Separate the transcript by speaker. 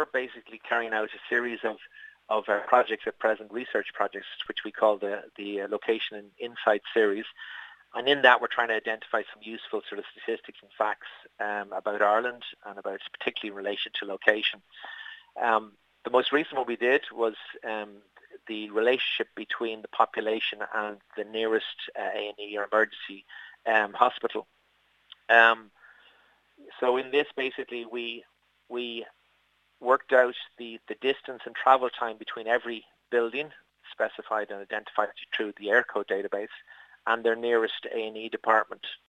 Speaker 1: basically carrying out a series of projects at present, research projects, which we call the Location and Insight series. And in that, we're trying to identify some useful sort of statistics and facts about Ireland, and about particularly in relation to location. The most recent one we did was the relationship between the population and the nearest A&E or emergency hospital. So in this, basically, we worked out the distance and travel time between every building specified and identified through the Eircode database and their nearest A&E department.